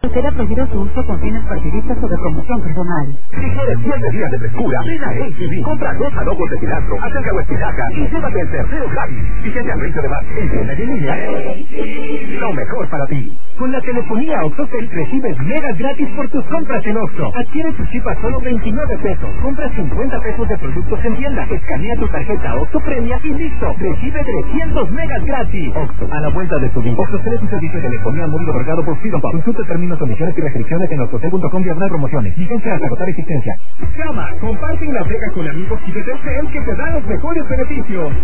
Será prohibido su uso con fines partidistas o de promoción personal. Si quieres 7 días de frescura, ven a H-D. Compra 2 adobos de cilantro, acelga o espinaca y llévate el tercero gratis. Vigente al 20 de marzo. En tienda y en línea. Lo mejor para ti. Con la telefonía OXXOTEL recibes megas gratis por tus compras en Oxxo. Adquiere tu chip a solo 29 pesos. Compra 50 pesos de productos en tienda. Escanea tu tarjeta Oxxo Premia y listo. Recibe 300 megas gratis. Oxxo, a la vuelta de tu vida. OXXOTEL es un servicio de telefonía móvil otorgado por Freedom Pop. Consulta términos, condiciones y restricciones en oxxotel.com/promociones. Vigencia hasta agotar existencia. Llama, comparte y navega con amigos y de Telcel que te dan los mejores beneficios.